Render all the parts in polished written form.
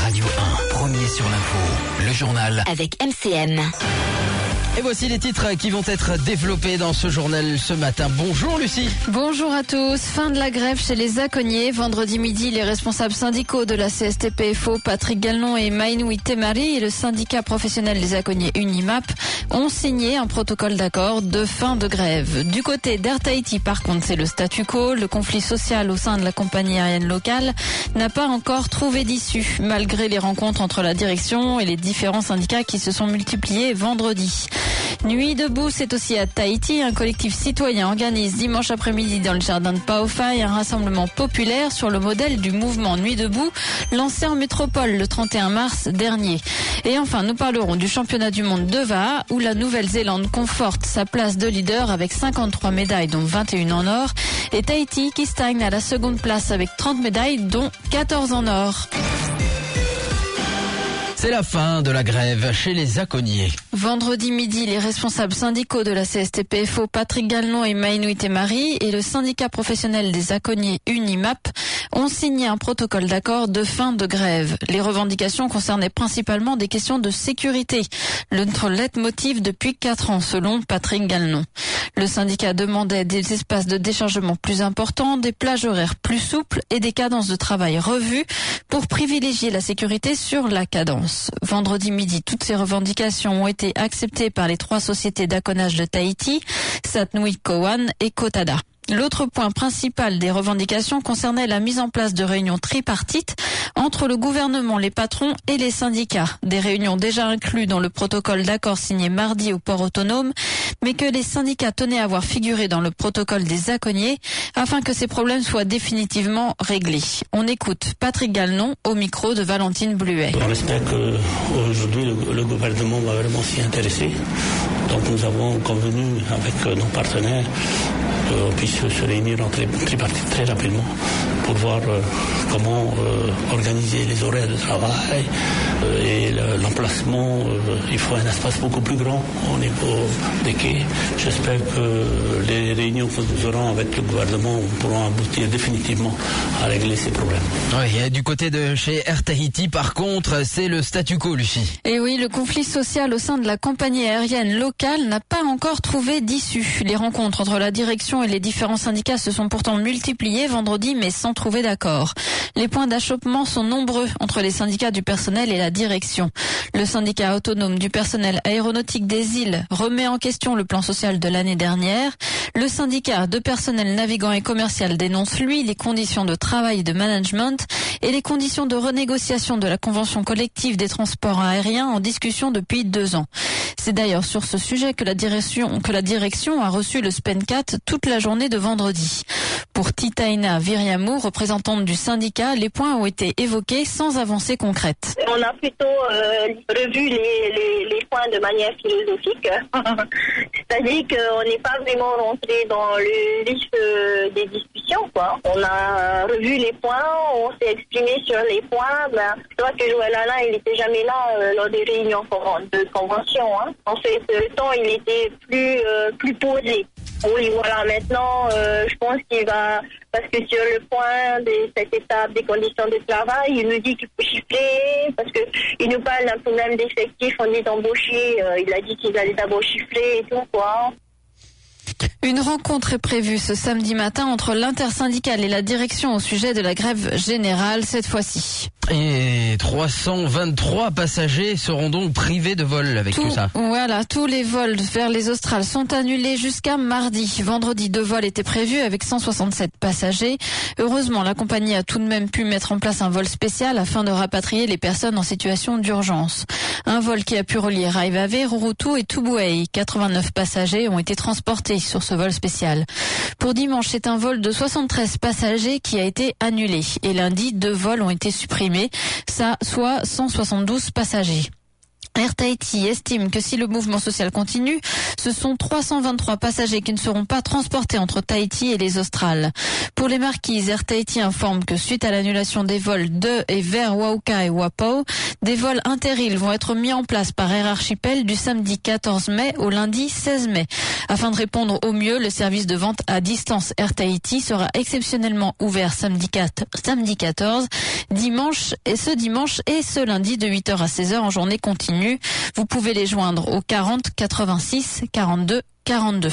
Radio 1, premier sur l'info, le journal avec MCM. Et voici les titres qui vont être développés dans ce journal ce matin. Bonjour Lucie. Bonjour à tous. Fin de la grève chez les Zaconniers. Vendredi midi, les responsables syndicaux de la CSTPFO, Patrick Gallon et Maïnoui Temari, et le syndicat professionnel des Zaconniers Unimap ont signé un protocole d'accord de fin de grève. Du côté d'Air Tahiti, par contre, c'est le statu quo. Le conflit social au sein de la compagnie aérienne locale n'a pas encore trouvé d'issue, malgré les rencontres entre la direction et les différents syndicats qui se sont multipliés vendredi. Nuit debout, c'est aussi à Tahiti. Un collectif citoyen organise dimanche après-midi dans le jardin de Paofaï un rassemblement populaire sur le modèle du mouvement Nuit debout lancé en métropole le 31 mars dernier. Et enfin, nous parlerons du championnat du monde de Va'a où la Nouvelle-Zélande conforte sa place de leader avec 53 médailles dont 21 en or et Tahiti qui stagne à la seconde place avec 30 médailles dont 14 en or. C'est la fin de la grève chez les Zaconniers. Vendredi midi, les responsables syndicaux de la CSTPFO, Patrick Gallon et Maïnoui Temari, et le syndicat professionnel des Zaconniers Unimap ont signé un protocole d'accord de fin de grève. Les revendications concernaient principalement des questions de sécurité, notre leitmotiv depuis 4 ans, selon Patrick Gallon. Le syndicat demandait des espaces de déchargement plus importants, des plages horaires plus souples et des cadences de travail revues pour privilégier la sécurité sur la cadence. Vendredi midi, toutes ces revendications ont été acceptées par les 3 sociétés d'aconnage de Tahiti, Satnui Kowan et Kotada. L'autre point principal des revendications concernait la mise en place de réunions tripartites entre le gouvernement, les patrons et les syndicats. Des réunions déjà incluses dans le protocole d'accord signé mardi au port autonome, mais que les syndicats tenaient à voir figurer dans le protocole des Zaconniers afin que ces problèmes soient définitivement réglés. On écoute Patrick Gallon au micro de Valentine Bluet. On espère qu'aujourd'hui le gouvernement va vraiment s'y intéresser. Donc nous avons convenu avec nos partenaires qu'on puisse se réunir en tripartite très rapidement pour voir comment organiser les horaires de travail et l'emplacement. Il faut un espace beaucoup plus grand au niveau des quais. J'espère que les réunions que nous aurons avec le gouvernement pourront aboutir définitivement à régler ces problèmes. Oui, et du côté de chez Air Tahiti, par contre, c'est le statu quo, Lucie. Et oui, le conflit social au sein de la compagnie aérienne locale n'a pas encore trouvé d'issue. Les rencontres entre la direction et les différents syndicats se sont pourtant multipliées vendredi, mais sans trouver d'accord. Les points d'achoppement sont nombreux entre les syndicats du personnel et la direction. Le syndicat autonome du personnel aéronautique des îles remet en question le plan social de l'année dernière. Le syndicat de personnel navigant et commercial dénonce, lui, les conditions de travail et de management et les conditions de renégociation de la convention collective des transports aériens en discussion depuis 2 ans. C'est d'ailleurs sur ce sujet que la direction a reçu le SPENCAT toute la journée de vendredi. Pour Titaina Viriamou, représentante du syndicat, les points ont été évoqués sans avancée concrète. On a plutôt revu les points de manière philosophique. C'est-à-dire qu'on n'est pas vraiment rentré dans le vif des discussions, quoi. On a revu les points, on s'est exprimé sur les points. C'est vrai que Joël Alain, il n'était jamais là lors des réunions de convention. Hein. En fait, le temps, il était plus posé. Oui, voilà, maintenant, je pense qu'il va, parce que sur le point de cette étape des conditions de travail, il nous dit qu'il faut chiffrer, parce que il nous parle d'un problème d'effectifs, on est embauchés, il a dit qu'ils allaient d'abord chiffrer et tout, quoi. Une rencontre est prévue ce samedi matin entre l'intersyndicale et la direction au sujet de la grève générale cette fois-ci. Et 323 passagers seront donc privés de vol avec tout ça. Voilà, tous les vols vers les Australes sont annulés jusqu'à mardi. Vendredi, 2 vols étaient prévus avec 167 passagers. Heureusement, la compagnie a tout de même pu mettre en place un vol spécial afin de rapatrier les personnes en situation d'urgence. Un vol qui a pu relier Raivave, Rurutu et Tubuai. 89 passagers ont été transportés sur ce vol spécial. Pour dimanche, c'est un vol de 73 passagers qui a été annulé. Et lundi, 2 vols ont été supprimés, soit 172 passagers. Air Tahiti estime que si le mouvement social continue, ce sont 323 passagers qui ne seront pas transportés entre Tahiti et les Australes. Pour les Marquises, Air Tahiti informe que suite à l'annulation des vols de et vers Wauka et Wapau, des vols inter-îles vont être mis en place par Air Archipel du samedi 14 mai au lundi 16 mai. Afin de répondre au mieux, le service de vente à distance Air Tahiti sera exceptionnellement ouvert samedi 14, dimanche et ce lundi de 8h à 16h en journée continue. Vous pouvez les joindre au 40 86 42 42.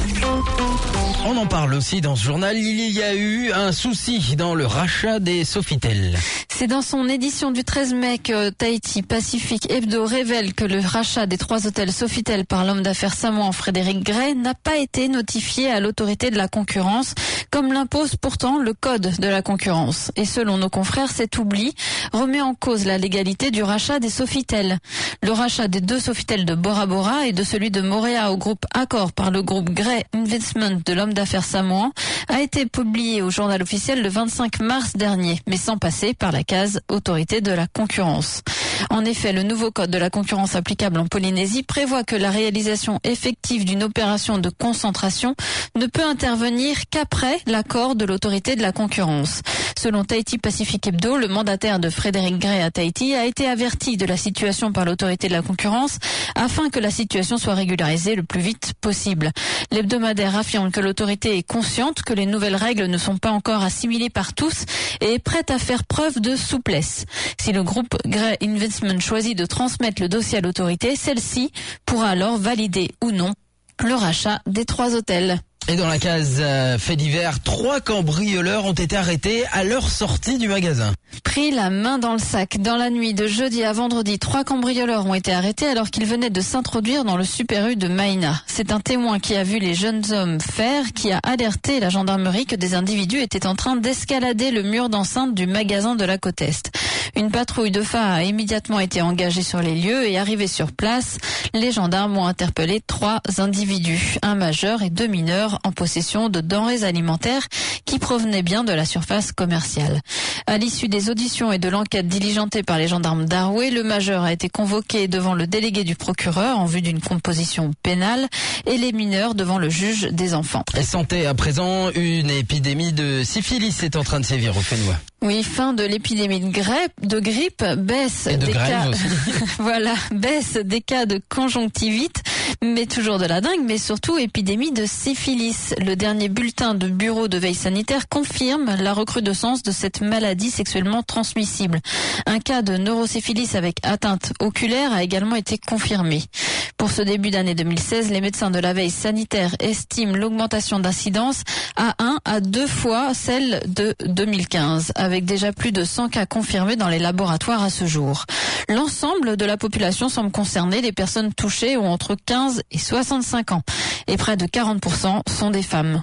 On en parle aussi dans ce journal. Il y a eu un souci dans le rachat des Sofitel. C'est dans son édition du 13 mai que Tahiti Pacific Hebdo révèle que le rachat des 3 hôtels Sofitel par l'homme d'affaires samoan Frédéric Gray n'a pas été notifié à l'autorité de la concurrence, comme l'impose pourtant le code de la concurrence. Et selon nos confrères, cet oubli remet en cause la légalité du rachat des Sofitel. Le rachat des 2 Sofitel de Bora Bora et de celui de Moorea au groupe Accor par le groupe Gray Investment de l'homme d'affaires samoan a été publié au journal officiel le 25 mars dernier, mais sans passer par la case autorité de la concurrence. En effet, le nouveau code de la concurrence applicable en Polynésie prévoit que la réalisation effective d'une opération de concentration ne peut intervenir qu'après l'accord de l'autorité de la concurrence. Selon Tahiti Pacific Hebdo, le mandataire de Frédéric Gray à Tahiti a été averti de la situation par l'autorité de la concurrence afin que la situation soit régularisée le plus vite possible. L'hebdomadaire affirme que l'autorité est consciente que les nouvelles règles ne sont pas encore assimilées par tous et est prête à faire preuve de souplesse. Si le groupe Gray Investment choisit de transmettre le dossier à l'autorité, celle-ci pourra alors valider ou non le rachat des 3 hôtels. Et dans la case fait divers, 3 cambrioleurs ont été arrêtés à leur sortie du magasin. Pris la main dans le sac. Dans la nuit de jeudi à vendredi, 3 cambrioleurs ont été arrêtés alors qu'ils venaient de s'introduire dans le Super U de Maïna. C'est un témoin qui a vu les jeunes hommes faire qui a alerté la gendarmerie que des individus étaient en train d'escalader le mur d'enceinte du magasin de la côte Est. Une patrouille de phare a immédiatement été engagée sur les lieux et arrivée sur place, les gendarmes ont interpellé 3 individus, un majeur et 2 mineurs en possession de denrées alimentaires qui provenaient bien de la surface commerciale. À l'issue des auditions et de l'enquête diligentée par les gendarmes d'Arouet, le majeur a été convoqué devant le délégué du procureur en vue d'une composition pénale et les mineurs devant le juge des enfants. Et santé à présent, une épidémie de syphilis est en train de sévir au Fénois. Oui, fin de l'épidémie de grippe, baisse des cas, voilà, baisse des cas de conjonctivite, mais toujours de la dengue, mais surtout épidémie de syphilis. Le dernier bulletin de bureau de veille sanitaire confirme la recrudescence de cette maladie sexuellement transmissible. Un cas de neurosyphilis avec atteinte oculaire a également été confirmé. Pour ce début d'année 2016, les médecins de la veille sanitaire estiment l'augmentation d'incidence à 1 à 2 fois celle de 2015, avec déjà plus de 100 cas confirmés dans les laboratoires à ce jour. L'ensemble de la population semble concerner. Les personnes touchées ont entre 15 et 65 ans et près de 40% sont des femmes.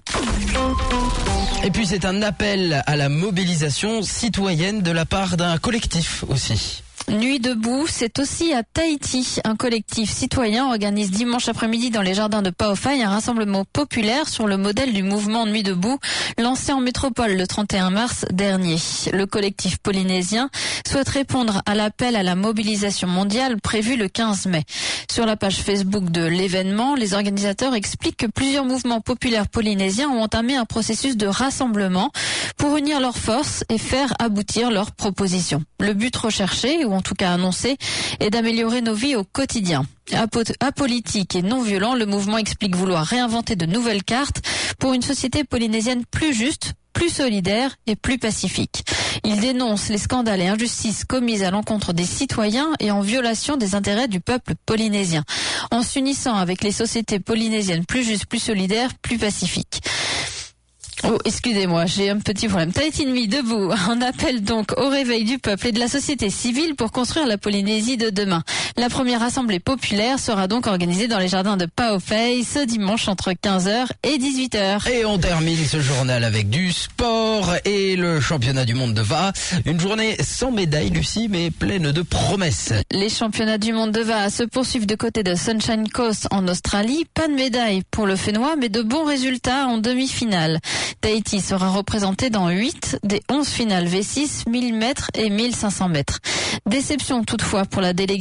Et puis c'est un appel à la mobilisation citoyenne de la part d'un collectif aussi. Nuit debout, c'est aussi à Tahiti. Un collectif citoyen organise dimanche après-midi dans les jardins de Pao'Faï un rassemblement populaire sur le modèle du mouvement Nuit debout lancé en métropole le 31 mars dernier. Le collectif polynésien souhaite répondre à l'appel à la mobilisation mondiale prévu le 15 mai. Sur la page Facebook de l'événement, les organisateurs expliquent que plusieurs mouvements populaires polynésiens ont entamé un processus de rassemblement pour unir leurs forces et faire aboutir leurs propositions. Le but recherché, ou en tout cas annoncé, est d'améliorer nos vies au quotidien. Apolitique et non violent, le mouvement explique vouloir réinventer de nouvelles cartes pour une société polynésienne plus juste, plus solidaire et plus pacifique. Il dénonce les scandales et injustices commises à l'encontre des citoyens et en violation des intérêts du peuple polynésien, en s'unissant avec les sociétés polynésiennes plus justes, plus solidaires, plus pacifiques. Oh, excusez-moi, j'ai un petit problème. Tahiti Nuit debout, on appelle donc au réveil du peuple et de la société civile pour construire la Polynésie de demain. La première assemblée populaire sera donc organisée dans les jardins de Pao'Faï ce dimanche entre 15h et 18h. Et on termine ce journal avec du sport et le championnat du monde de VA. Une journée sans médaille, Lucie, mais pleine de promesses. Les championnats du monde de VA se poursuivent de côté de Sunshine Coast en Australie. Pas de médaille pour le Fénois, mais de bons résultats en demi-finale. Tahiti sera représenté dans 8 des 11 finales V6, 1000 mètres et 1500 mètres. Déception toutefois pour la délégation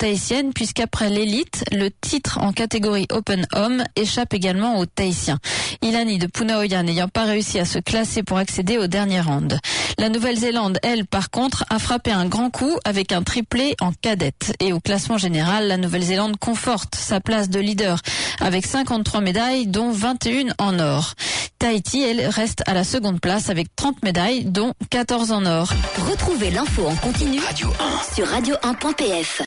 tahitiennes puisqu'après l'élite, le titre en catégorie Open Homme échappe également aux Tahitiens. Ilani de Punaoya n'ayant pas réussi à se classer pour accéder au dernier round. La Nouvelle-Zélande, elle, par contre, a frappé un grand coup avec un triplé en cadette. Et au classement général, la Nouvelle-Zélande conforte sa place de leader avec 53 médailles, dont 21 en or. Tahiti, elle, reste à la seconde place avec 30 médailles, dont 14 en or. Retrouvez l'info en continu Radio 1 sur radio1.pf.